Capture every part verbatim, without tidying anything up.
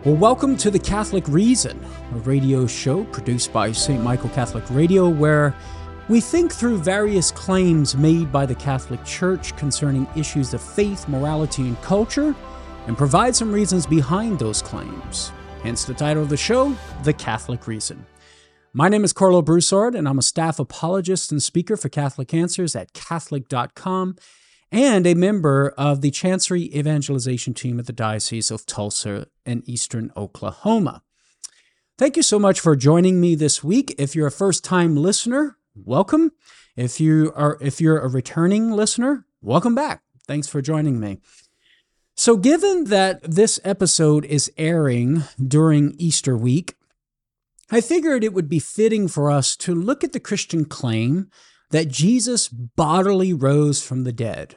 Well, welcome to The Catholic Reason, a radio show produced by Saint Michael Catholic Radio, where we think through various claims made by the Catholic Church concerning issues of faith, morality, and culture, and provide some reasons behind those claims. Hence the title of the show, The Catholic Reason. My name is Carlo Broussard, and I'm a staff apologist and speaker for Catholic Answers at Catholic dot com, and a member of the Chancery Evangelization Team at the Diocese of Tulsa in Eastern Oklahoma. Thank you so much for joining me this week. If you're a first-time listener, welcome. If you are, if you're a returning listener, welcome back. Thanks for joining me. So given that this episode is airing during Easter week, I figured it would be fitting for us to look at the Christian claim that Jesus bodily rose from the dead.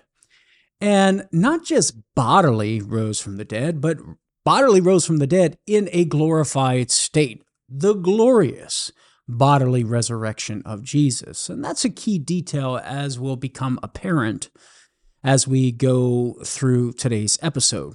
And not just bodily rose from the dead, but bodily rose from the dead in a glorified state, the glorious bodily resurrection of Jesus. And that's a key detail, as will become apparent as we go through today's episode.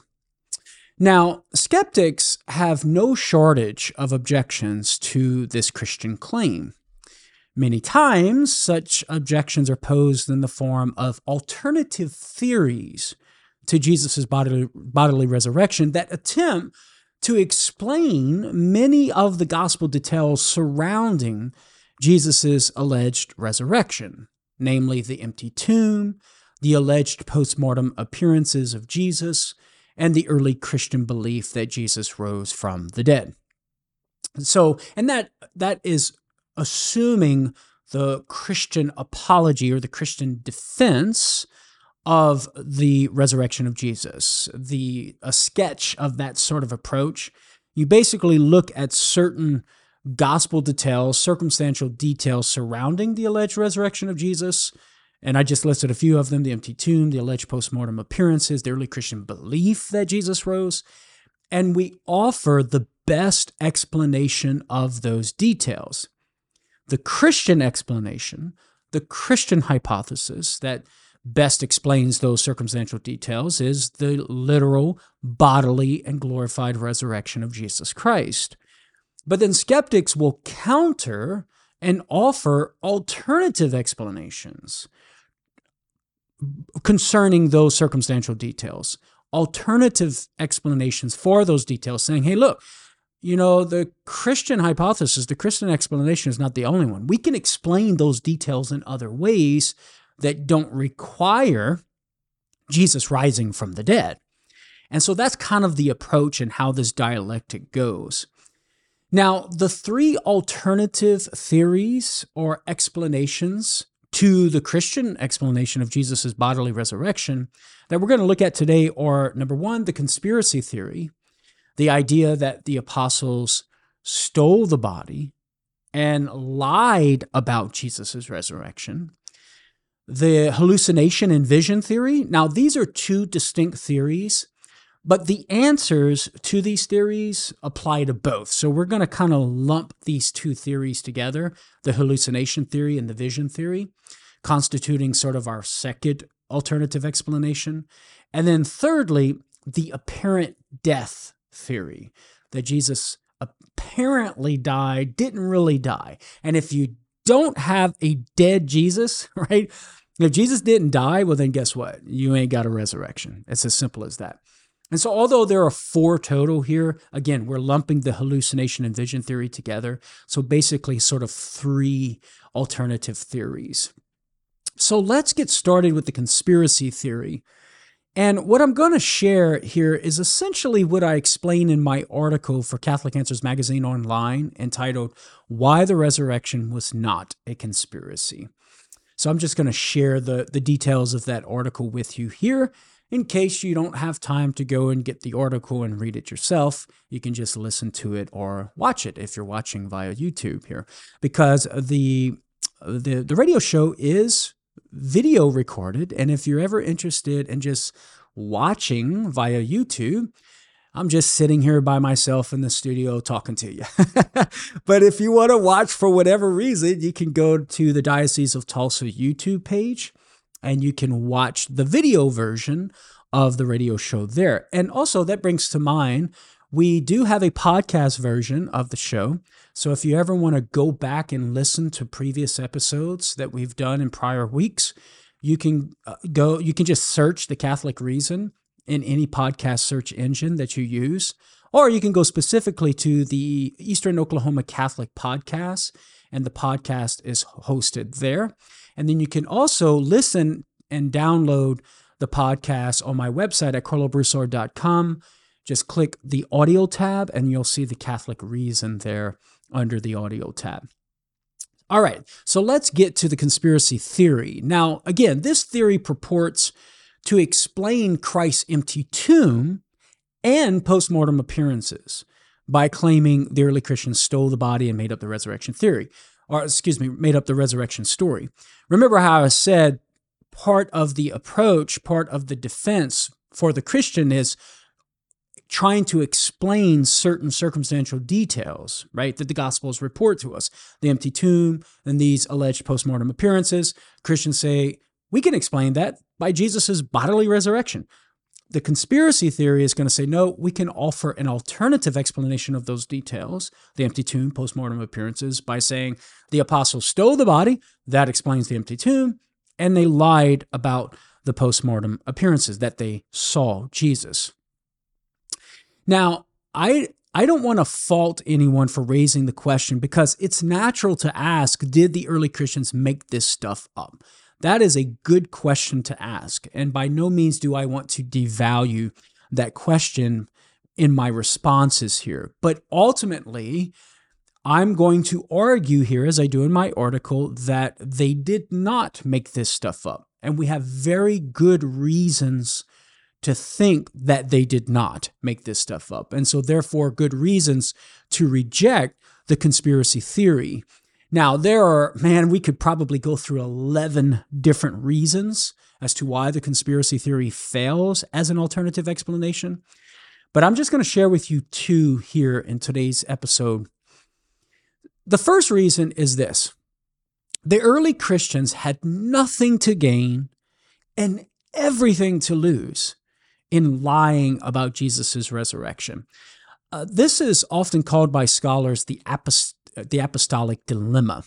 Now, skeptics have no shortage of objections to this Christian claim. Many times, such objections are posed in the form of alternative theories to Jesus' bodily, bodily resurrection that attempt to explain many of the gospel details surrounding Jesus' alleged resurrection, namely the empty tomb, the alleged post-mortem appearances of Jesus, and the early Christian belief that Jesus rose from the dead. So, and that that is assuming the Christian apology or the Christian defense of the resurrection of Jesus. The a sketch of that sort of approach, you basically look at certain gospel details, circumstantial details surrounding the alleged resurrection of Jesus, and I just listed a few of them: the empty tomb, the alleged post-mortem appearances, the early Christian belief that Jesus rose, and we offer the best explanation of those details. The Christian explanation, the Christian hypothesis that best explains those circumstantial details, is the literal, bodily, and glorified resurrection of Jesus Christ. But then skeptics will counter and offer alternative explanations concerning those circumstantial details, alternative explanations for those details, saying, hey, look, you know, the Christian hypothesis, the Christian explanation is not the only one. We can explain those details in other ways that don't require Jesus rising from the dead. And so that's kind of the approach and how this dialectic goes. Now, the three alternative theories or explanations to the Christian explanation of Jesus' bodily resurrection that we're going to look at today are, number one, the conspiracy theory, the idea that the apostles stole the body and lied about Jesus' resurrection. The hallucination and vision theory. Now, these are two distinct theories, but the answers to these theories apply to both. So we're going to kind of lump these two theories together, the hallucination theory and the vision theory, constituting sort of our second alternative explanation. And then thirdly, the apparent death theory, that Jesus apparently died, didn't really die. And if you don't have a dead Jesus, right? If Jesus didn't die, well, then guess what? You ain't got a resurrection. It's as simple as that. And so although there are four total here, again, we're lumping the hallucination and vision theory together. So basically sort of three alternative theories. So let's get started with the conspiracy theory. And what I'm going to share here is essentially what I explain in my article for Catholic Answers Magazine Online entitled, Why the Resurrection Was Not a Conspiracy. So I'm just going to share the, the details of that article with you here. In case you don't have time to go and get the article and read it yourself, you can just listen to it or watch it if you're watching via YouTube here. Because the, the, the radio show is video recorded, and if you're ever interested in just watching via YouTube, I'm just sitting here by myself in the studio talking to you. But if you want to watch for whatever reason, you can go to the Diocese of Tulsa YouTube page and you can watch the video version of the radio show there. And also that brings to mind We do have a podcast version of the show. So if you ever want to go back and listen to previous episodes that we've done in prior weeks, you can uh, go, you can just search The Catholic Reason in any podcast search engine that you use, or you can go specifically to the Eastern Oklahoma Catholic Podcast, and the podcast is hosted there. And then you can also listen and download the podcast on my website at carlo broussard dot com. Just click the audio tab and you'll see The Catholic Reason there under the audio tab. All right, so let's get to the conspiracy theory. Now, again, this theory purports to explain Christ's empty tomb and postmortem appearances by claiming the early Christians stole the body and made up the resurrection theory, or excuse me, made up the resurrection story. Remember how I said part of the approach, part of the defense for the Christian is trying to explain certain circumstantial details, right, that the Gospels report to us. The empty tomb and these alleged postmortem appearances. Christians say, we can explain that by Jesus' bodily resurrection. The conspiracy theory is going to say, no, we can offer an alternative explanation of those details, the empty tomb, postmortem appearances, by saying the apostles stole the body, that explains the empty tomb, and they lied about the postmortem appearances, that they saw Jesus. Now, I I don't want to fault anyone for raising the question because it's natural to ask, did the early Christians make this stuff up? That is a good question to ask, and by no means do I want to devalue that question in my responses here. But ultimately, I'm going to argue here, as I do in my article, that they did not make this stuff up, and we have very good reasons to think that they did not make this stuff up. And so therefore, good reasons to reject the conspiracy theory. Now, there are, man, we could probably go through eleven different reasons as to why the conspiracy theory fails as an alternative explanation. But I'm just going to share with you two here in today's episode. The first reason is this. The early Christians had nothing to gain and everything to lose in lying about Jesus' resurrection. Uh, this is often called by scholars the, apost- the apostolic dilemma.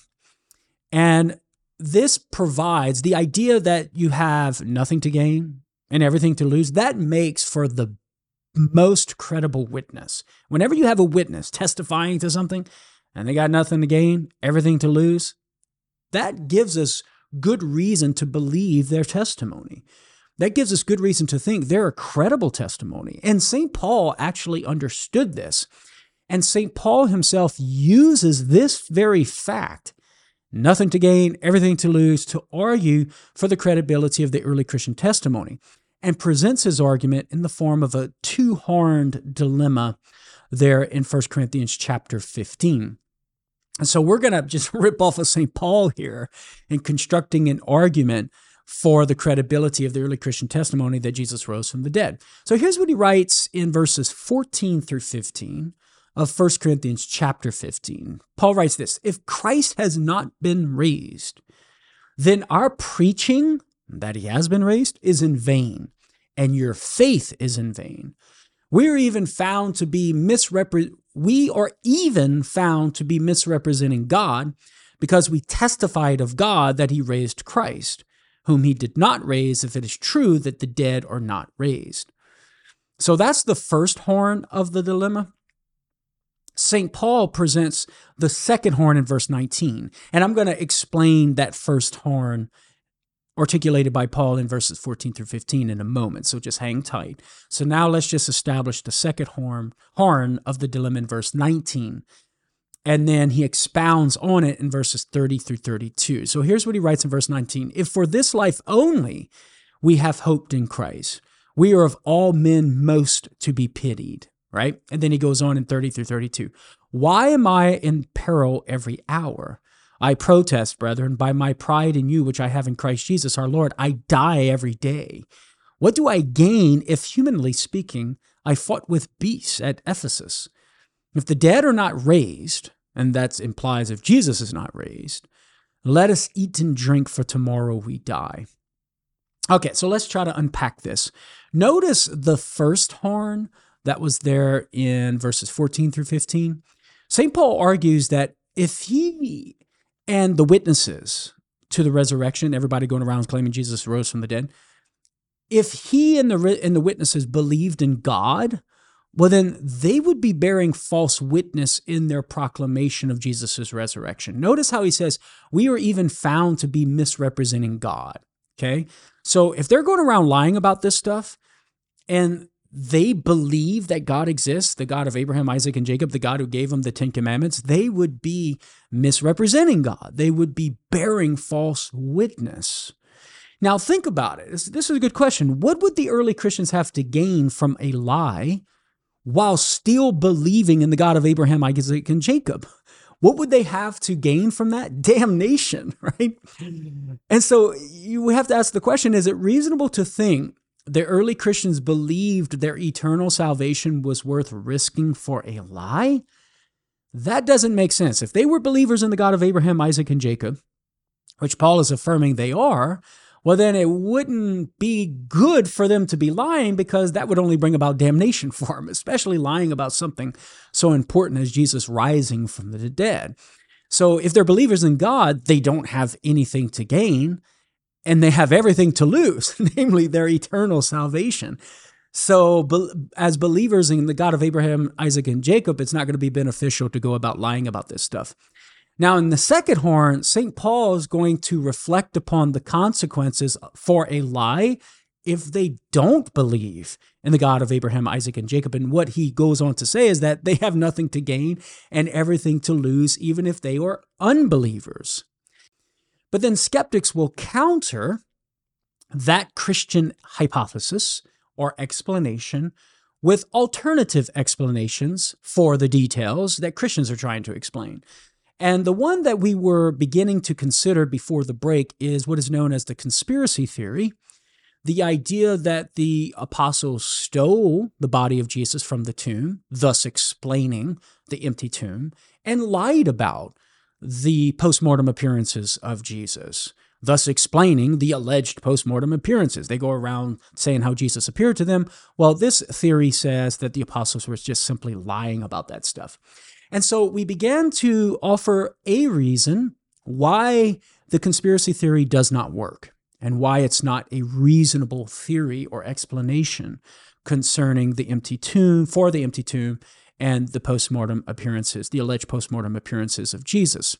And this provides the idea that you have nothing to gain and everything to lose. That makes for the most credible witness. Whenever you have a witness testifying to something and they got nothing to gain, everything to lose, that gives us good reason to believe their testimony. That gives us good reason to think they're a credible testimony. And Saint Paul actually understood this. And Saint Paul himself uses this very fact, nothing to gain, everything to lose, to argue for the credibility of the early Christian testimony, and presents his argument in the form of a two-horned dilemma there in First Corinthians chapter fifteen. And so we're going to just rip off of Saint Paul here in constructing an argument for the credibility of the early Christian testimony that Jesus rose from the dead. So here's what he writes in verses fourteen through fifteen of First Corinthians chapter fifteen. Paul writes this, if Christ has not been raised, then our preaching that he has been raised is in vain, and your faith is in vain. We are even found to be misrepre- we are even found to be misrepresenting God because we testified of God that he raised Christ, whom he did not raise, if it is true that the dead are not raised. So that's the first horn of the dilemma. Saint Paul presents the second horn in verse nineteen, and I'm going to explain that first horn articulated by Paul in verses fourteen through fifteen in a moment, so just hang tight. So now let's just establish the second horn, horn of the dilemma in verse nineteen. And then he expounds on it in verses thirty through thirty-two. So here's what he writes in verse nineteen. If for this life only we have hoped in Christ, we are of all men most to be pitied, right? And then he goes on in thirty through thirty-two. Why am I in peril every hour? I protest, brethren, by my pride in you, which I have in Christ Jesus our Lord, I die every day. What do I gain if, humanly speaking, I fought with beasts at Ephesus? If the dead are not raised, and that implies if Jesus is not raised, let us eat and drink, for tomorrow we die. Okay, so let's try to unpack this. Notice the first horn, that was there in verses fourteen through fifteen. Saint Paul argues that if he and the witnesses to the resurrection, everybody going around claiming Jesus rose from the dead, if he and the and the witnesses believed in God, well, then they would be bearing false witness in their proclamation of Jesus' resurrection. Notice how he says, we are even found to be misrepresenting God, okay? So if they're going around lying about this stuff, and they believe that God exists, the God of Abraham, Isaac, and Jacob, the God who gave them the Ten Commandments, they would be misrepresenting God. They would be bearing false witness. Now think about it. This, this is a good question. What would the early Christians have to gain from a lie while still believing in the God of Abraham, Isaac, and Jacob? What would they have to gain from that? Damnation, right? And so you have to ask the question, is it reasonable to think the early Christians believed their eternal salvation was worth risking for a lie? That doesn't make sense. If they were believers in the God of Abraham, Isaac, and Jacob, which Paul is affirming they are, well, then it wouldn't be good for them to be lying, because that would only bring about damnation for them, especially lying about something so important as Jesus rising from the dead. So if they're believers in God, they don't have anything to gain, and they have everything to lose, namely their eternal salvation. So as believers in the God of Abraham, Isaac, and Jacob, it's not going to be beneficial to go about lying about this stuff. Now, in the second horn, Saint Paul is going to reflect upon the consequences for a lie if they don't believe in the God of Abraham, Isaac, and Jacob. And what he goes on to say is that they have nothing to gain and everything to lose, even if they are unbelievers. But then skeptics will counter that Christian hypothesis or explanation with alternative explanations for the details that Christians are trying to explain. And the one that we were beginning to consider before the break is what is known as the conspiracy theory, the idea that the apostles stole the body of Jesus from the tomb, thus explaining the empty tomb, and lied about the postmortem appearances of Jesus, thus explaining the alleged postmortem appearances. They go around saying how Jesus appeared to them. Well, this theory says that the apostles were just simply lying about that stuff. And so we began to offer a reason why the conspiracy theory does not work and why it's not a reasonable theory or explanation concerning the empty tomb, for the empty tomb, and the postmortem appearances, the alleged postmortem appearances of Jesus.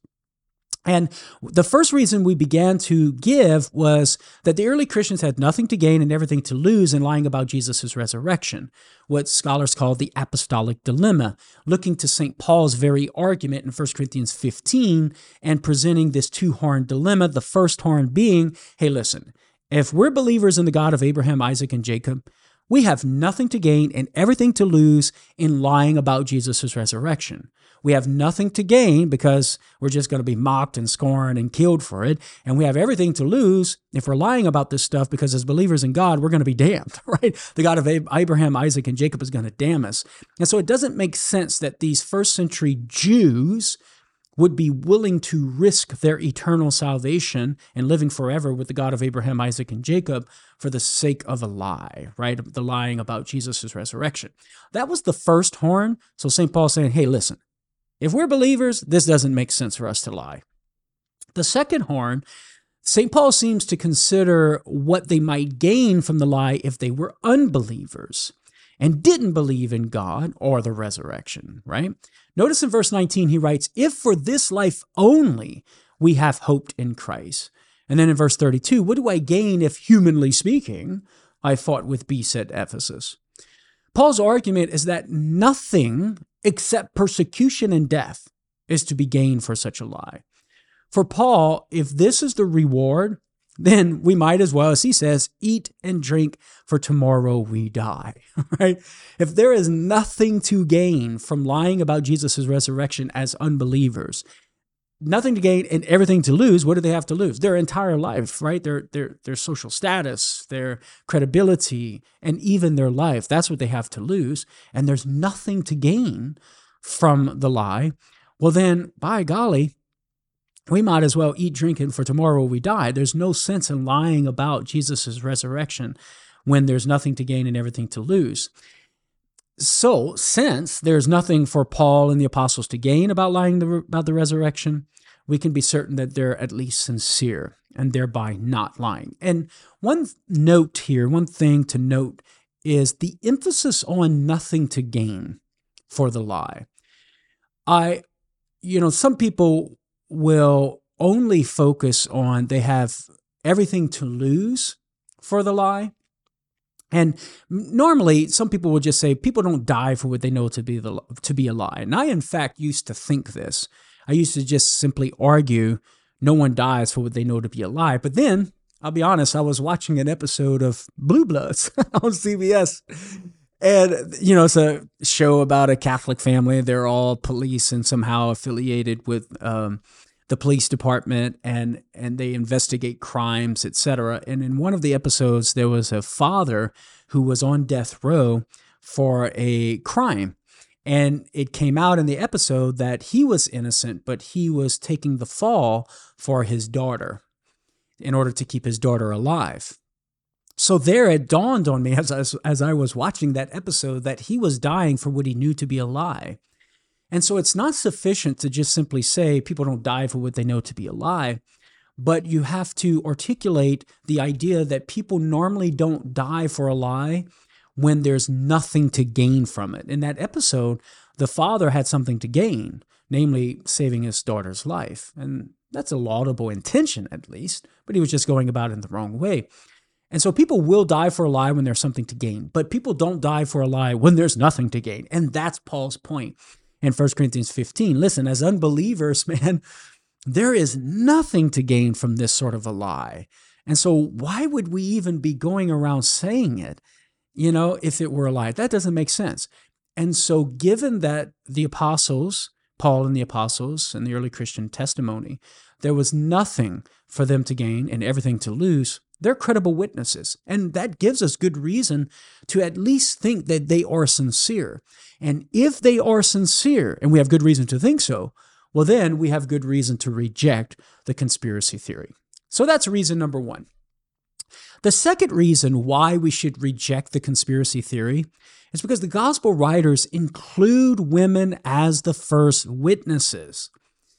And the first reason we began to give was that the early Christians had nothing to gain and everything to lose in lying about Jesus' resurrection, what scholars call the apostolic dilemma, looking to Saint Paul's very argument in First Corinthians fifteen and presenting this two-horn dilemma, the first horn being, hey, listen, if we're believers in the God of Abraham, Isaac, and Jacob, we have nothing to gain and everything to lose in lying about Jesus' resurrection. We have nothing to gain because we're just going to be mocked and scorned and killed for it. And we have everything to lose if we're lying about this stuff, because as believers in God, we're going to be damned, right? The God of Abraham, Isaac, and Jacob is going to damn us. And so it doesn't make sense that these first century Jews would be willing to risk their eternal salvation and living forever with the God of Abraham, Isaac, and Jacob for the sake of a lie, right? The lying about Jesus' resurrection. That was the first horn. So Saint Paul saying, hey, listen, if we're believers, this doesn't make sense for us to lie. The second horn, Saint Paul seems to consider what they might gain from the lie if they were unbelievers and didn't believe in God or the resurrection, right? Notice in verse nineteen, he writes, if for this life only we have hoped in Christ. And then in verse thirty-two, what do I gain if, humanly speaking, I fought with beasts at Ephesus? Paul's argument is that nothing except persecution and death is to be gained for such a lie. For Paul, if this is the reward, then we might as well, as he says, eat and drink, for tomorrow we die, right? If there is nothing to gain from lying about Jesus' resurrection as unbelievers, nothing to gain and everything to lose, what do they have to lose? Their entire life, right? Their, their, their social status, their credibility, and even their life. That's what they have to lose. And there's nothing to gain from the lie. Well, then, by golly, we might as well eat, drink, and for tomorrow we die. There's no sense in lying about Jesus' resurrection when there's nothing to gain and everything to lose. So, since there's nothing for Paul and the apostles to gain about lying the, about the resurrection, we can be certain that they're at least sincere and thereby not lying. And one note here, one thing to note is the emphasis on nothing to gain for the lie. I, you know, some people will only focus on they have everything to lose for the lie. And normally, some people will just say people don't die for what they know to be the to be a lie. And I, in fact, used to think this. I used to just simply argue no one dies for what they know to be a lie. But then, I'll be honest, I was watching an episode of Blue Bloods on C B S. And, you know, it's a show about a Catholic family. They're all police and somehow affiliated with um, the police department, and and they investigate crimes, et cetera. And in one of the episodes, there was a father who was on death row for a crime. And it came out in the episode that he was innocent, but he was taking the fall for his daughter in order to keep his daughter alive. So there it dawned on me as I, as I was watching that episode that he was dying for what he knew to be a lie. And so it's not sufficient to just simply say people don't die for what they know to be a lie, but you have to articulate the idea that people normally don't die for a lie when there's nothing to gain from it. In that episode, the father had something to gain, namely saving his daughter's life. And that's a laudable intention, at least, but he was just going about it in the wrong way. And so people will die for a lie when there's something to gain, but people don't die for a lie when there's nothing to gain. And that's Paul's point in First Corinthians fifteen. Listen, as unbelievers, man, there is nothing to gain from this sort of a lie. And so why would we even be going around saying it, you know, if it were a lie? That doesn't make sense. And so given that the apostles, Paul and the apostles and the early Christian testimony, there was nothing for them to gain and everything to lose, they're credible witnesses. And that gives us good reason to at least think that they are sincere. And if they are sincere, and we have good reason to think so, well, then we have good reason to reject the conspiracy theory. So that's reason number one. The second reason why we should reject the conspiracy theory is because the gospel writers include women as the first witnesses.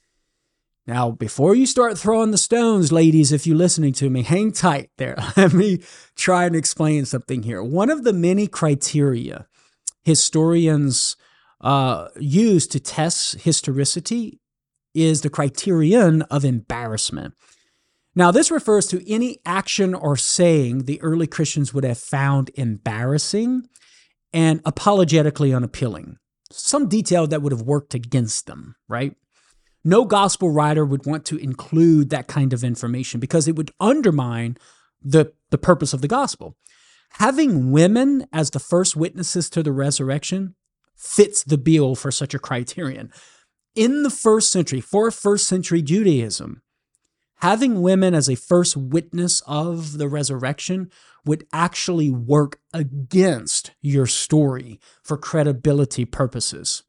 Now, before you start throwing the stones, ladies, if you're listening to me, hang tight there. Let me try and explain something here. One of the many criteria historians uh, use to test historicity is the criterion of embarrassment. Now, this refers to any action or saying the early Christians would have found embarrassing and apologetically unappealing. Some detail that would have worked against them, right? No gospel writer would want to include that kind of information because it would undermine the, the purpose of the gospel. Having women as the first witnesses to the resurrection fits the bill for such a criterion. In the first century, for first century Judaism, having women as a first witness of the resurrection would actually work against your story for credibility purposes.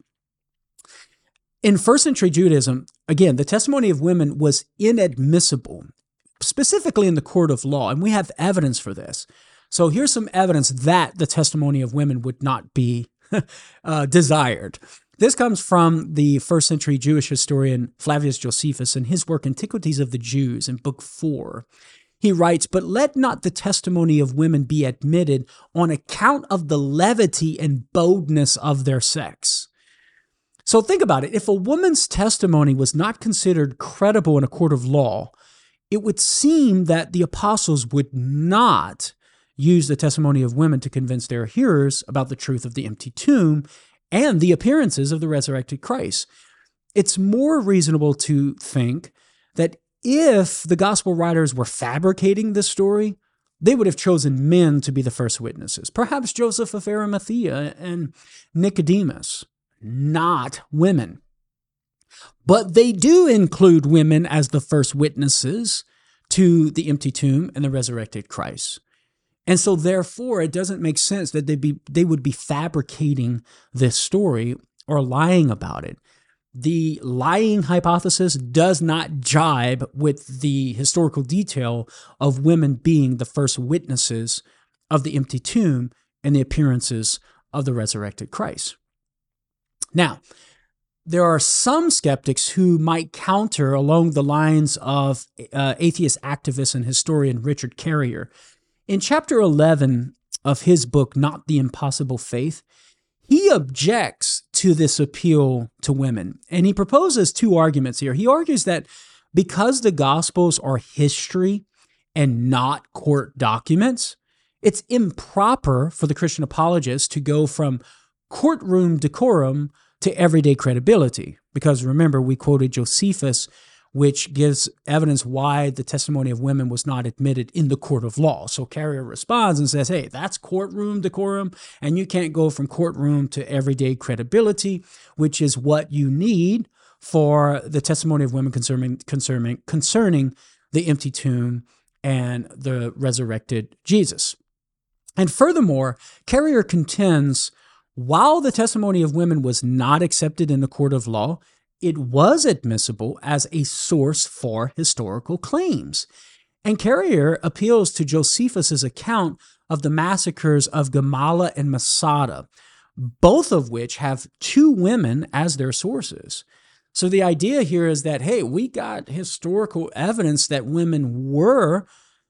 In first century Judaism, again, the testimony of women was inadmissible, specifically in the court of law, and we have evidence for this. So here's some evidence that the testimony of women would not be uh, desired. This comes from the first century Jewish historian Flavius Josephus in his work Antiquities of the Jews in Book four. He writes, "But let not the testimony of women be admitted on account of the levity and boldness of their sex." So think about it. If a woman's testimony was not considered credible in a court of law, it would seem that the apostles would not use the testimony of women to convince their hearers about the truth of the empty tomb and the appearances of the resurrected Christ. It's more reasonable to think that if the gospel writers were fabricating this story, they would have chosen men to be the first witnesses, perhaps Joseph of Arimathea and Nicodemus, not women. But they do include women as the first witnesses to the empty tomb and the resurrected Christ. And so therefore, it doesn't make sense that they be they would be fabricating this story or lying about it. The lying hypothesis does not jibe with the historical detail of women being the first witnesses of the empty tomb and the appearances of the resurrected Christ. Now, there are some skeptics who might counter along the lines of uh, atheist activist and historian Richard Carrier. In chapter eleven of his book, Not the Impossible Faith, he objects to this appeal to women, and he proposes two arguments here. He argues that because the Gospels are history and not court documents, it's improper for the Christian apologist to go from courtroom decorum to everyday credibility. Because remember, we quoted Josephus, which gives evidence why the testimony of women was not admitted in the court of law. So Carrier responds and says, hey, that's courtroom decorum, and you can't go from courtroom to everyday credibility, which is what you need for the testimony of women concerning, concerning, concerning the empty tomb and the resurrected Jesus. And furthermore, Carrier contends, while the testimony of women was not accepted in the court of law, it was admissible as a source for historical claims. And Carrier appeals to Josephus's account of the massacres of Gamala and Masada, both of which have two women as their sources. So the idea here is that, hey, we got historical evidence that women were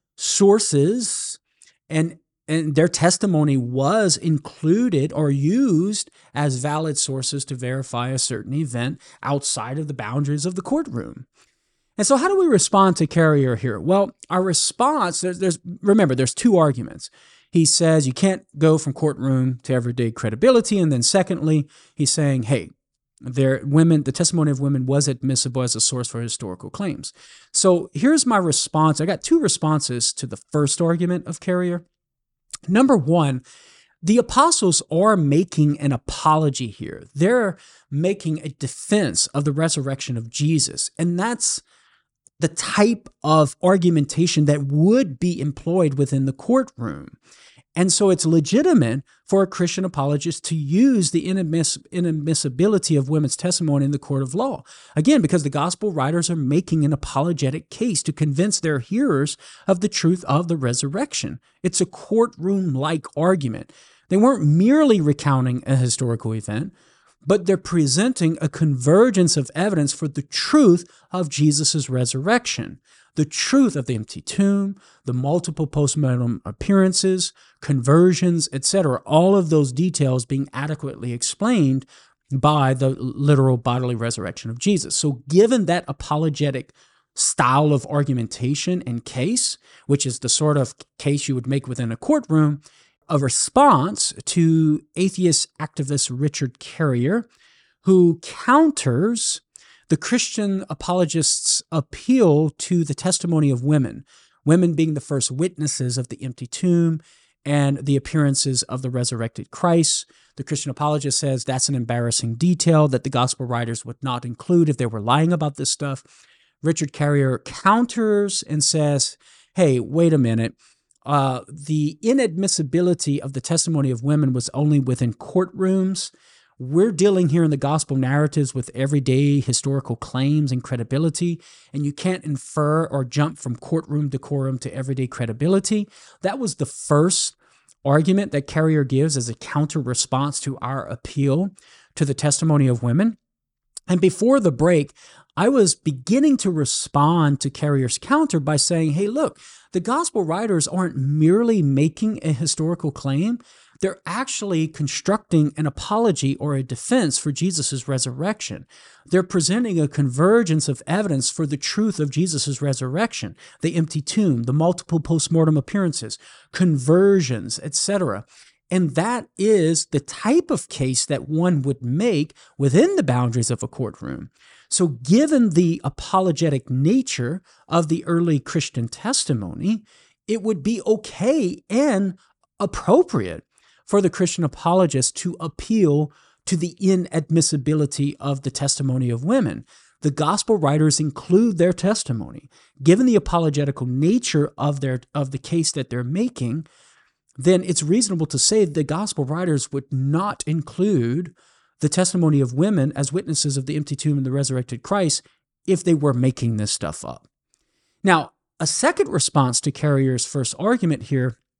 sources, and and their testimony was included or used as valid sources to verify a certain event outside of the boundaries of the courtroom. And so how do we respond to Carrier here? Well, our response, there's, there's remember, there's two arguments. He says you can't go from courtroom to everyday credibility. And then secondly, he's saying, hey, There, women, the testimony of women was admissible as a source for historical claims. So here's my response. I got two responses to the first argument of Carrier. Number one, the apostles are making an apology here. They're making a defense of the resurrection of Jesus. And that's the type of argumentation that would be employed within the courtroom. And so it's legitimate for a Christian apologist to use the inadmiss- inadmissibility of women's testimony in the court of law. Again, because the gospel writers are making an apologetic case to convince their hearers of the truth of the resurrection. It's a courtroom-like argument. They weren't merely recounting a historical event, but they're presenting a convergence of evidence for the truth of Jesus' resurrection. The truth of the empty tomb, the multiple postmortem appearances, conversions, et cetera, all of those details being adequately explained by the literal bodily resurrection of Jesus. So given that apologetic style of argumentation and case, which is the sort of case you would make within a courtroom, a response to atheist activist Richard Carrier, who counters the Christian apologists' appeal to the testimony of women, women being the first witnesses of the empty tomb and the appearances of the resurrected Christ. The Christian apologist says that's an embarrassing detail that the gospel writers would not include if they were lying about this stuff. Richard Carrier counters and says, hey, wait a minute. Uh, the inadmissibility of the testimony of women was only within courtrooms. We're dealing here in the gospel narratives with everyday historical claims and credibility, and you can't infer or jump from courtroom decorum to everyday credibility. That was the first argument that Carrier gives as a counter response to our appeal to the testimony of women. And before the break, I was beginning to respond to Carrier's counter by saying, hey, look, the gospel writers aren't merely making a historical claim. They're actually constructing an apology or a defense for Jesus' resurrection. They're presenting a convergence of evidence for the truth of Jesus' resurrection, the empty tomb, the multiple postmortem appearances, conversions, et cetera. And that is the type of case that one would make within the boundaries of a courtroom. So given the apologetic nature of the early Christian testimony, it would be okay and appropriate for the Christian apologist to appeal to the inadmissibility of the testimony of women. The gospel writers include their testimony. Given the apologetical nature of their of the case that they're making, then it's reasonable to say the gospel writers would not include the testimony of women as witnesses of the empty tomb and the resurrected Christ if they were making this stuff up. Now, a second response to Carrier's first argument here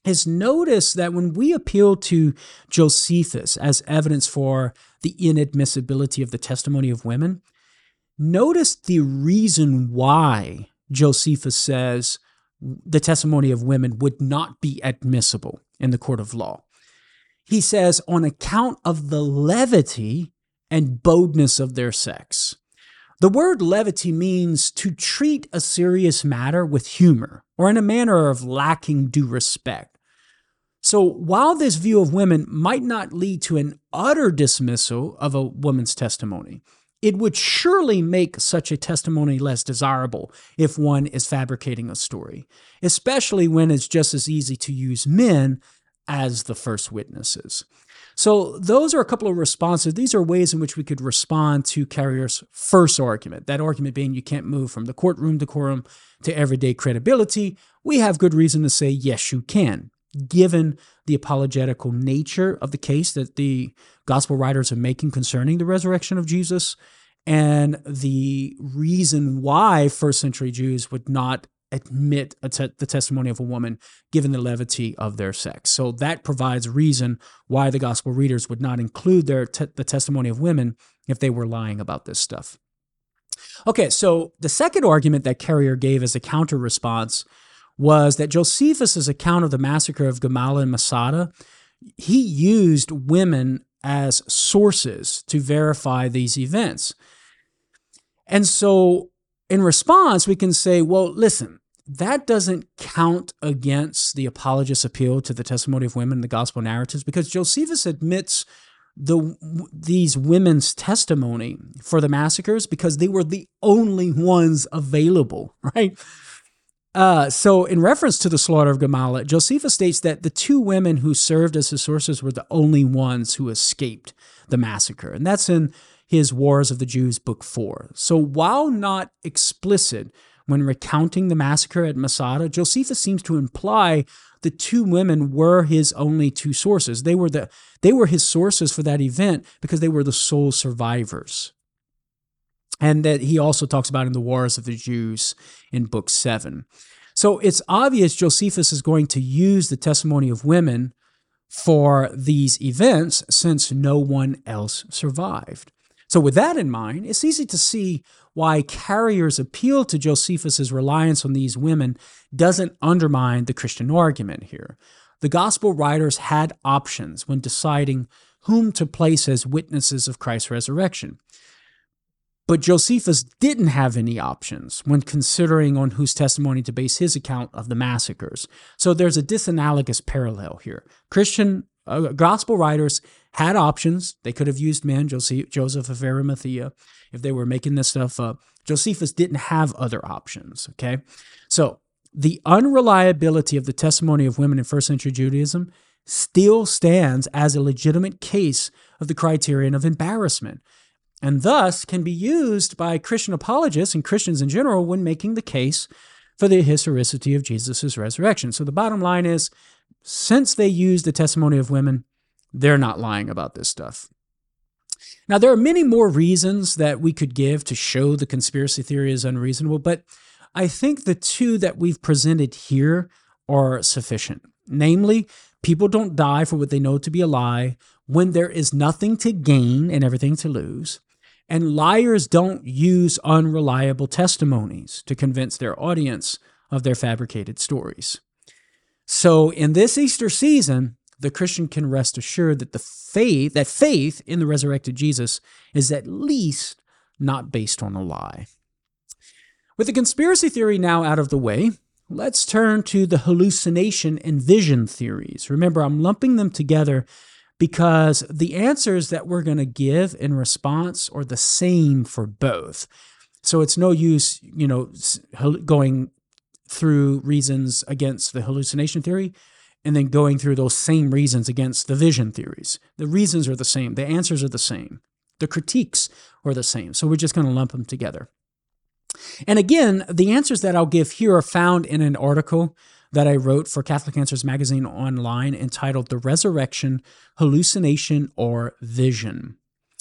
is notice that when we appeal to Josephus as evidence for the inadmissibility of the testimony of women, notice the reason why Josephus says the testimony of women would not be admissible in the court of law. He says, on account of the levity and boldness of their sex. The word levity means to treat a serious matter with humor or in a manner of lacking due respect. So while this view of women might not lead to an utter dismissal of a woman's testimony, it would surely make such a testimony less desirable if one is fabricating a story, especially when it's just as easy to use men as the first witnesses. So those are a couple of responses. These are ways in which we could respond to Carrier's first argument, that argument being you can't move from the courtroom decorum to everyday credibility. We have good reason to say, yes, you can, given the apologetical nature of the case that the gospel writers are making concerning the resurrection of Jesus, and the reason why first century Jews would not admit a te- the testimony of a woman given the levity of their sex. So that provides reason why the gospel readers would not include their te- the testimony of women if they were lying about this stuff. Okay, so the second argument that Carrier gave as a counter response was that Josephus's account of the massacre of Gamala and Masada, he used women as sources to verify these events. And so in response, we can say, well, listen, that doesn't count against the apologist's appeal to the testimony of women in the gospel narratives, because Josephus admits the these women's testimony for the massacres because they were the only ones available, right? Uh, so in reference to the slaughter of Gamala, Josephus states that the two women who served as his sources were the only ones who escaped the massacre. And that's in his Wars of the Jews, book four. So while not explicit when recounting the massacre at Masada, Josephus seems to imply the two women were his only two sources. They were the they were his sources for that event because they were the sole survivors. And that he also talks about in the Wars of the Jews in book seven. So it's obvious Josephus is going to use the testimony of women for these events since no one else survived. So with that in mind, it's easy to see why Carrier's appeal to Josephus's reliance on these women doesn't undermine the Christian argument here. The gospel writers had options when deciding whom to place as witnesses of Christ's resurrection. But Josephus didn't have any options when considering on whose testimony to base his account of the massacres. So there's a disanalogous parallel here. Christian uh, gospel writers had options. They could have used men, Joseph, Joseph of Arimathea, if they were making this stuff up. Josephus didn't have other options, okay? So the unreliability of the testimony of women in first century Judaism still stands as a legitimate case of the criterion of embarrassment, and thus can be used by Christian apologists and Christians in general when making the case for the historicity of Jesus' resurrection. So the bottom line is, since they use the testimony of women, they're not lying about this stuff. Now, there are many more reasons that we could give to show the conspiracy theory is unreasonable, but I think the two that we've presented here are sufficient. Namely, people don't die for what they know to be a lie when there is nothing to gain and everything to lose. And liars don't use unreliable testimonies to convince their audience of their fabricated stories. So in this Easter season, the Christian can rest assured that the faith, that faith in the resurrected Jesus is at least not based on a lie. With the conspiracy theory now out of the way, let's turn to the hallucination and vision theories. Remember, I'm lumping them together because the answers that we're going to give in response are the same for both. So it's no use, you know, going through reasons against the hallucination theory and then going through those same reasons against the vision theories. The reasons are the same. The answers are the same. The critiques are the same. So we're just going to lump them together. And again, the answers that I'll give here are found in an article that I wrote for Catholic Answers Magazine online entitled The Resurrection, Hallucination, or Vision.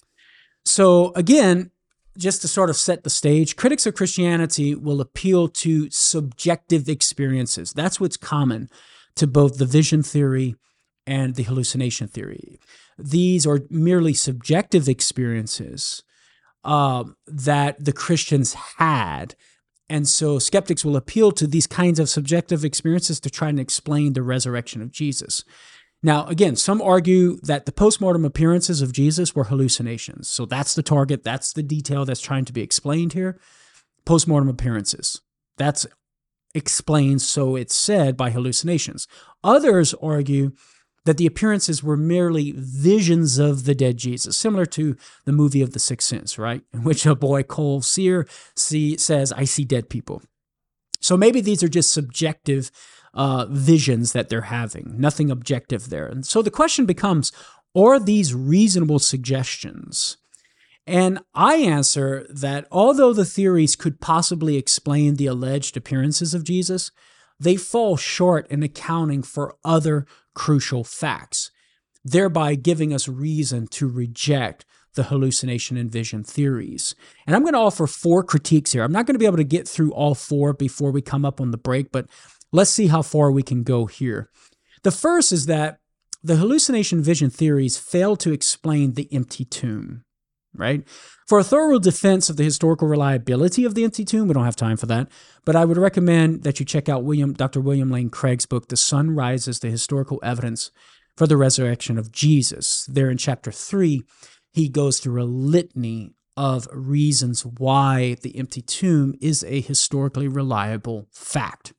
So again, just to sort of set the stage, critics of Christianity will appeal to subjective experiences. That's what's common to both the vision theory and the hallucination theory. These are merely subjective experiences uh, that the Christians had. And so skeptics will appeal to these kinds of subjective experiences to try and explain the resurrection of Jesus. Now, again, some argue that the postmortem appearances of Jesus were hallucinations. So that's the target. That's the detail that's trying to be explained here. Postmortem appearances. That's explained, so it's said, by hallucinations. Others argue that the appearances were merely visions of the dead Jesus, similar to the movie of The Sixth Sense, right? In which a boy, Cole Sear, see, says, I see dead people. So maybe these are just subjective uh, visions that they're having, nothing objective there. And so the question becomes, are these reasonable suggestions? And I answer that although the theories could possibly explain the alleged appearances of Jesus, they fall short in accounting for other crucial facts, thereby giving us reason to reject the hallucination and vision theories. And I'm going to offer four critiques here. I'm not going to be able to get through all four before we come up on the break, but let's see how far we can go here. The first is that the hallucination vision theories fail to explain the empty tomb, right? For a thorough defense of the historical reliability of the empty tomb, we don't have time for that, but I would recommend that you check out William, Doctor William Lane Craig's book, The Sun Rises, The Historical Evidence for the Resurrection of Jesus. There in chapter three, he goes through a litany of reasons why the empty tomb is a historically reliable fact.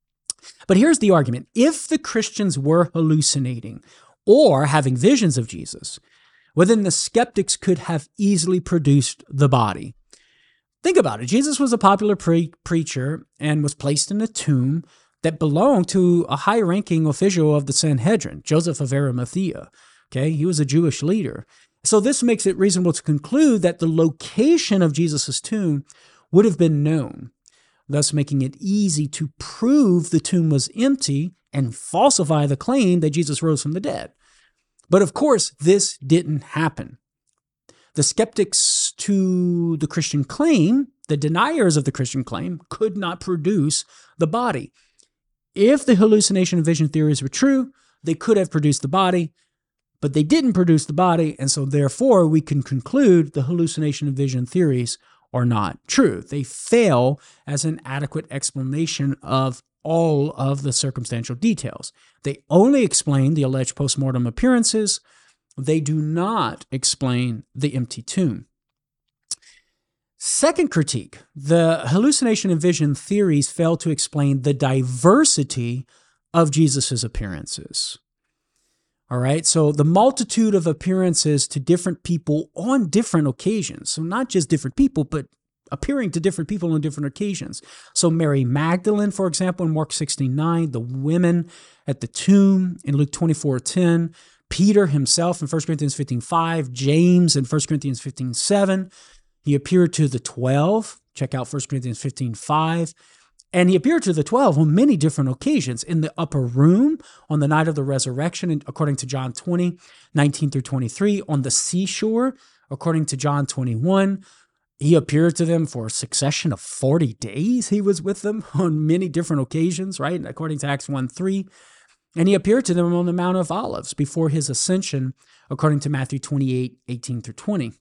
But here's the argument. If the Christians were hallucinating or having visions of Jesus, well, then the skeptics could have easily produced the body. Think about it. Jesus was a popular pre- preacher and was placed in a tomb that belonged to a high-ranking official of the Sanhedrin, Joseph of Arimathea. Okay, he was a Jewish leader. So this makes it reasonable to conclude that the location of Jesus' tomb would have been known, thus making it easy to prove the tomb was empty and falsify the claim that Jesus rose from the dead. But of course, this didn't happen. The skeptics to the Christian claim, the deniers of the Christian claim, could not produce the body. If the hallucination and vision theories were true, they could have produced the body, but they didn't produce the body, and so therefore we can conclude the hallucination and vision theories are not true. They fail as an adequate explanation of all of the circumstantial details. They only explain the alleged postmortem appearances. They do not explain the empty tomb. Second critique, the hallucination and vision theories fail to explain the diversity of Jesus' appearances. All right, so the multitude of appearances to different people on different occasions. So not just different people, but appearing to different people on different occasions. So Mary Magdalene, for example, in Mark sixteen nine, the women at the tomb in Luke twenty-four ten, Peter himself in First Corinthians fifteen five, James in First Corinthians fifteen seven. He appeared to the twelve. Check out First Corinthians fifteen five. And he appeared to the twelve on many different occasions, in the upper room on the night of the resurrection, according to John twenty, nineteen through twenty-three, on the seashore, according to John twenty-one. He appeared to them for a succession of forty days. He was with them on many different occasions, right? According to Acts one three. And he appeared to them on the Mount of Olives before his ascension, according to Matthew twenty-eight, eighteen through twenty.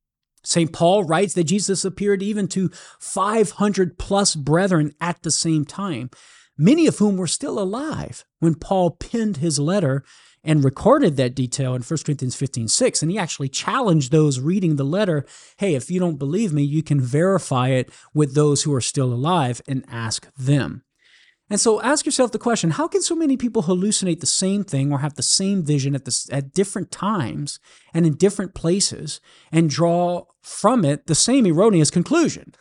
Saint Paul writes that Jesus appeared even to five hundred plus brethren at the same time, many of whom were still alive when Paul penned his letter and recorded that detail in First Corinthians fifteen six. And he actually challenged those reading the letter, hey, if you don't believe me, you can verify it with those who are still alive and ask them. And so ask yourself the question, how can so many people hallucinate the same thing or have the same vision at, the, at different times and in different places and draw from it the same erroneous conclusion?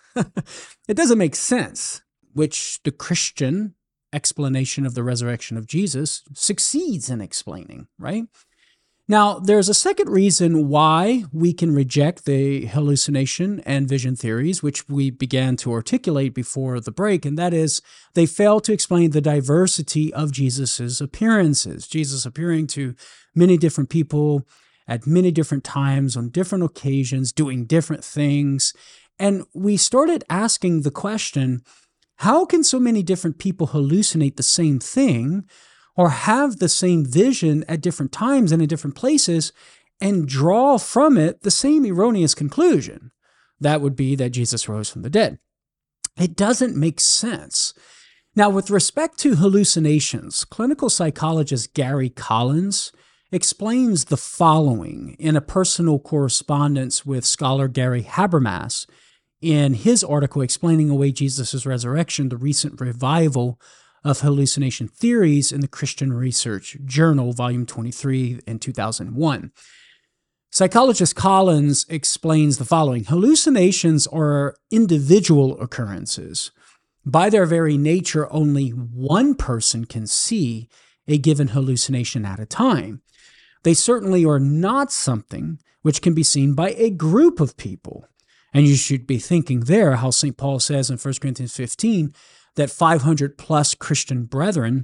It doesn't make sense, which the Christian explanation of the resurrection of Jesus succeeds in explaining, right? Now, there's a second reason why we can reject the hallucination and vision theories, which we began to articulate before the break, and that is they fail to explain the diversity of Jesus's appearances. Jesus appearing to many different people at many different times on different occasions, doing different things. And we started asking the question, how can so many different people hallucinate the same thing or have the same vision at different times and in different places and draw from it the same erroneous conclusion. That would be that Jesus rose from the dead. It doesn't make sense. Now, with respect to hallucinations, clinical psychologist Gary Collins explains the following in a personal correspondence with scholar Gary Habermas in his article explaining away Jesus' resurrection, the recent revival of hallucination theories in the Christian Research Journal, volume twenty-three in two thousand one. Psychologist Collins explains the following. Hallucinations are individual occurrences. By their very nature, only one person can see a given hallucination at a time. They certainly are not something which can be seen by a group of people. And you should be thinking there how Saint Paul says in First Corinthians fifteen that five hundred plus Christian brethren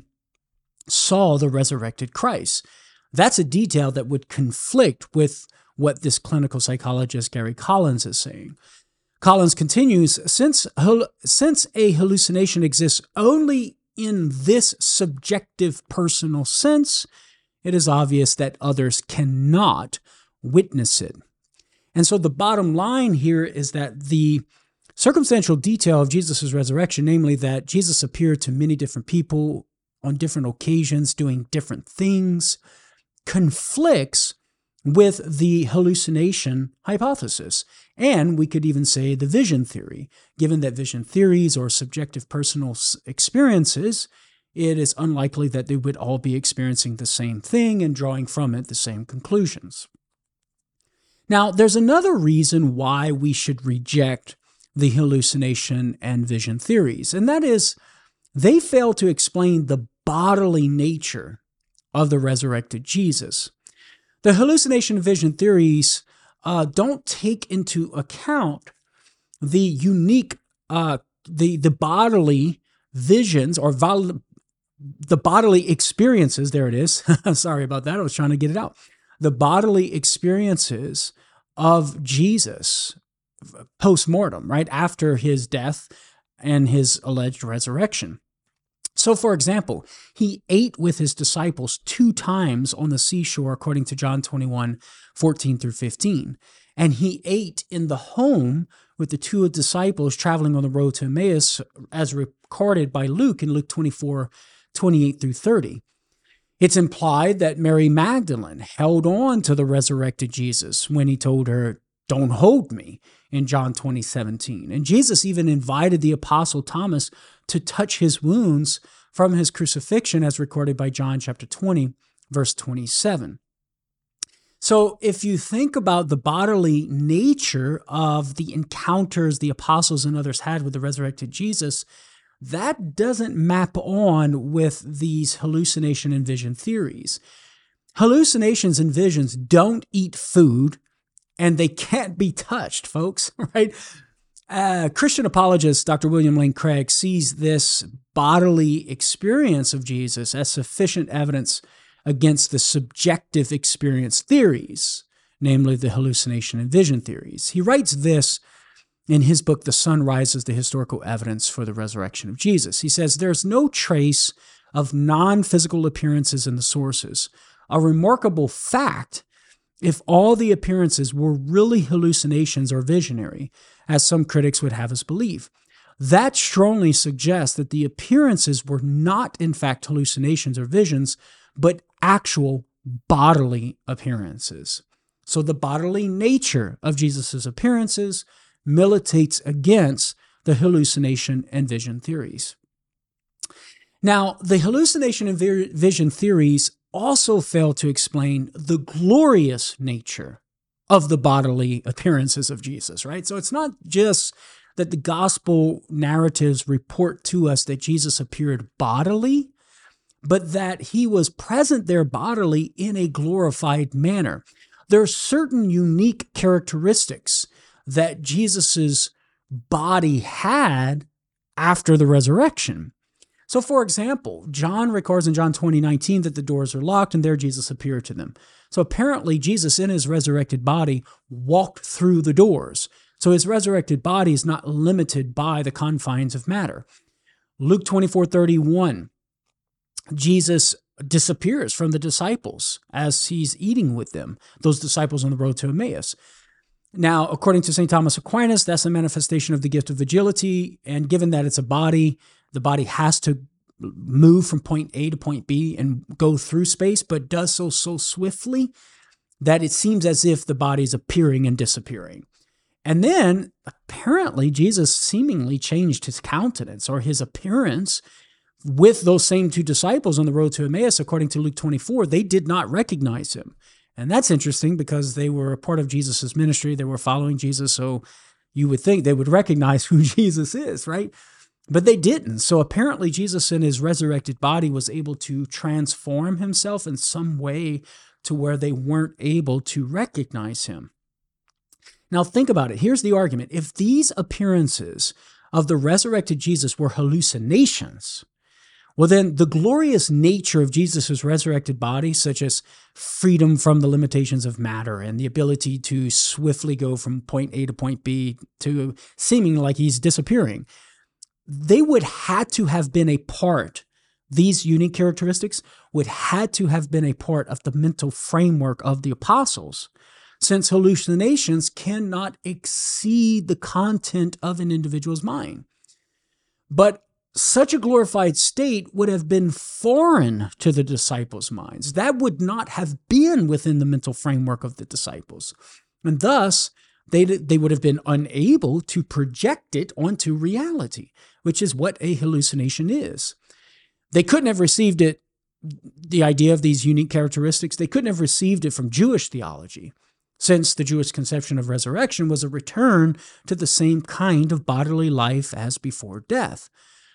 saw the resurrected Christ. That's a detail that would conflict with what this clinical psychologist Gary Collins is saying. Collins continues, since, since a hallucination exists only in this subjective personal sense, it is obvious that others cannot witness it. And so the bottom line here is that the circumstantial detail of Jesus' resurrection, namely that Jesus appeared to many different people on different occasions doing different things, conflicts with the hallucination hypothesis. And we could even say the vision theory. Given that vision theories are subjective personal experiences, it is unlikely that they would all be experiencing the same thing and drawing from it the same conclusions. Now, there's another reason why we should reject the hallucination and vision theories, and that is they fail to explain the bodily nature of the resurrected Jesus. The hallucination and vision theories uh, don't take into account the unique, uh, the, the bodily visions or vol- the bodily experiences, there it is. Sorry about that, I was trying to get it out. The bodily experiences of Jesus post-mortem, right, after his death and his alleged resurrection. So, for example, he ate with his disciples two times on the seashore, according to John twenty-one, fourteen through fifteen. And he ate in the home with the two disciples traveling on the road to Emmaus, as recorded by Luke in Luke twenty-four, twenty-eight through thirty. It's implied that Mary Magdalene held on to the resurrected Jesus when he told her, "Don't hold me," in John twenty, seventeen. And Jesus even invited the apostle Thomas to touch his wounds from his crucifixion, as recorded by John chapter twenty, verse twenty-seven. So if you think about the bodily nature of the encounters the apostles and others had with the resurrected Jesus, that doesn't map on with these hallucination and vision theories. Hallucinations and visions don't eat food, and they can't be touched, folks, right? Uh, Christian apologist Doctor William Lane Craig sees this bodily experience of Jesus as sufficient evidence against the subjective experience theories, namely the hallucination and vision theories. He writes this in his book, The Sun Rises, the Historical Evidence for the Resurrection of Jesus. He says, "There's no trace of non-physical appearances in the sources. A remarkable fact if all the appearances were really hallucinations or visionary, as some critics would have us believe. That strongly suggests that the appearances were not, in fact, hallucinations or visions, but actual bodily appearances." So the bodily nature of Jesus' appearances militates against the hallucination and vision theories. Now, the hallucination and vision theories also fail to explain the glorious nature of the bodily appearances of Jesus, right? So it's not just that the gospel narratives report to us that Jesus appeared bodily, but that he was present there bodily in a glorified manner. There are certain unique characteristics that Jesus's body had after the resurrection. So, for example, John records in John twenty, nineteen that the doors are locked, and there Jesus appeared to them. So apparently Jesus in his resurrected body walked through the doors. So his resurrected body is not limited by the confines of matter. Luke twenty-four, thirty-one, Jesus disappears from the disciples as he's eating with them, those disciples on the road to Emmaus. Now, according to Saint Thomas Aquinas, that's a manifestation of the gift of agility, and given that it's a body, the body has to move from point A to point B and go through space, but does so so swiftly that it seems as if the body is appearing and disappearing. And then, apparently, Jesus seemingly changed his countenance or his appearance with those same two disciples on the road to Emmaus. According to Luke twenty-four, they did not recognize him. And that's interesting because they were a part of Jesus' ministry. They were following Jesus, so you would think they would recognize who Jesus is, right? But they didn't. So apparently Jesus in his resurrected body was able to transform himself in some way to where they weren't able to recognize him. Now think about it. Here's the argument. If these appearances of the resurrected Jesus were hallucinations, well, then the glorious nature of Jesus' resurrected body, such as freedom from the limitations of matter and the ability to swiftly go from point A to point B to seeming like he's disappearing, they would had to have been a part, these unique characteristics would had to have been a part of the mental framework of the apostles, since hallucinations cannot exceed the content of an individual's mind. But such a glorified state would have been foreign to the disciples' minds. That would not have been within the mental framework of the disciples. And thus, they, they would have been unable to project it onto reality, which is what a hallucination is. They couldn't have received it, the idea of these unique characteristics, they couldn't have received it from Jewish theology, since the Jewish conception of resurrection was a return to the same kind of bodily life as before death.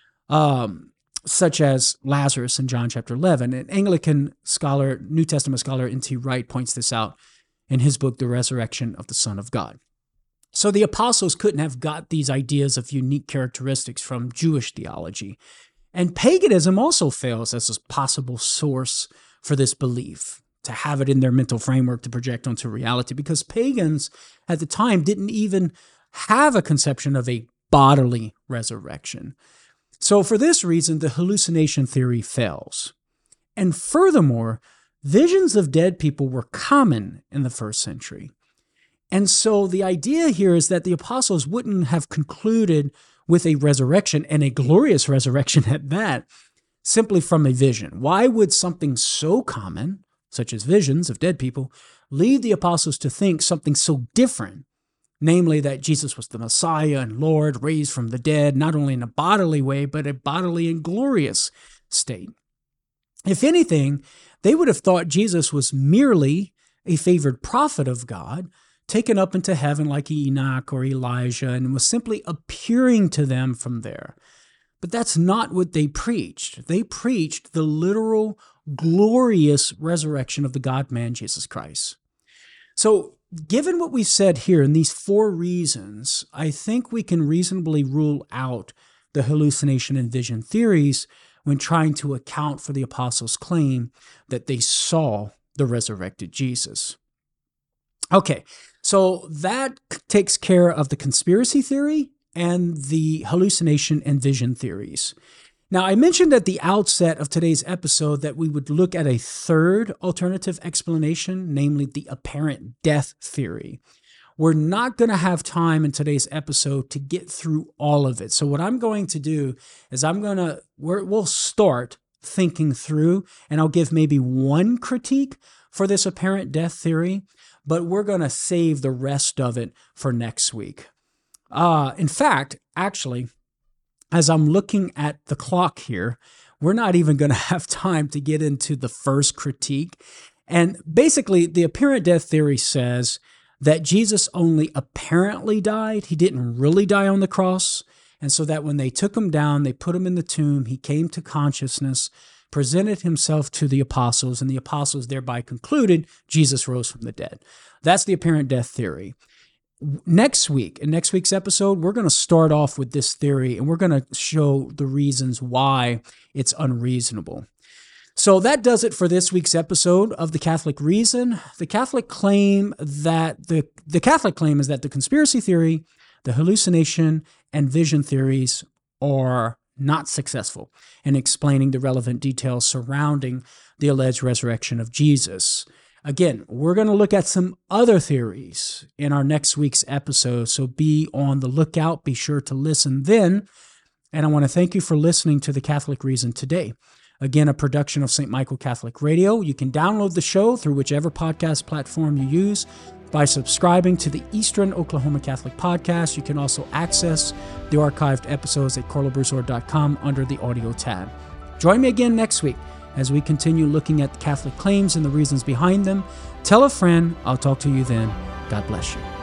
Um, such as Lazarus in John chapter eleven. An Anglican scholar, New Testament scholar, N T Wright points this out in his book, The Resurrection of the Son of God. So the apostles couldn't have got these ideas of unique characteristics from Jewish theology. And paganism also fails as a possible source for this belief, to have it in their mental framework to project onto reality, because pagans at the time didn't even have a conception of a bodily resurrection. So for this reason, the hallucination theory fails. And furthermore, visions of dead people were common in the first century. And so the idea here is that the apostles wouldn't have concluded with a resurrection, and a glorious resurrection at that, simply from a vision. Why would something so common, such as visions of dead people, lead the apostles to think something so different? Namely, that Jesus was the Messiah and Lord, raised from the dead, not only in a bodily way, but a bodily and glorious state. If anything, they would have thought Jesus was merely a favored prophet of God, taken up into heaven like Enoch or Elijah, and was simply appearing to them from there. But that's not what they preached. They preached the literal, glorious resurrection of the God-man, Jesus Christ. So, given what we've said here in these four reasons, I think we can reasonably rule out the hallucination and vision theories when trying to account for the apostles' claim that they saw the resurrected Jesus. Okay, so that takes care of the conspiracy theory and the hallucination and vision theories. Now, I mentioned at the outset of today's episode that we would look at a third alternative explanation, namely the apparent death theory. We're not going to have time in today's episode to get through all of it. So what I'm going to do is I'm going to, we're, we'll start thinking through, and I'll give maybe one critique for this apparent death theory, but we're going to save the rest of it for next week. Uh, in fact, actually, as I'm looking at the clock here, we're not even going to have time to get into the first critique. And basically, the apparent death theory says that Jesus only apparently died. He didn't really die on the cross. And so that when they took him down, they put him in the tomb, he came to consciousness, presented himself to the apostles, and the apostles thereby concluded Jesus rose from the dead. That's the apparent death theory. Next week, in next week's episode, we're going to start off with this theory, and we're going to show the reasons why it's unreasonable. So that does it for this week's episode of The Catholic Reason. The Catholic claim that the, the Catholic claim is that the conspiracy theory, the hallucination, and vision theories are not successful in explaining the relevant details surrounding the alleged resurrection of Jesus. Again, we're going to look at some other theories in our next week's episode, so be on the lookout. Be sure to listen then. And I want to thank you for listening to The Catholic Reason today. Again, a production of Saint Michael Catholic Radio. You can download the show through whichever podcast platform you use by subscribing to the Eastern Oklahoma Catholic Podcast. You can also access the archived episodes at carlo broussard dot com under the audio tab. Join me again next week as we continue looking at the Catholic claims and the reasons behind them. Tell a friend. I'll talk to you then. God bless you.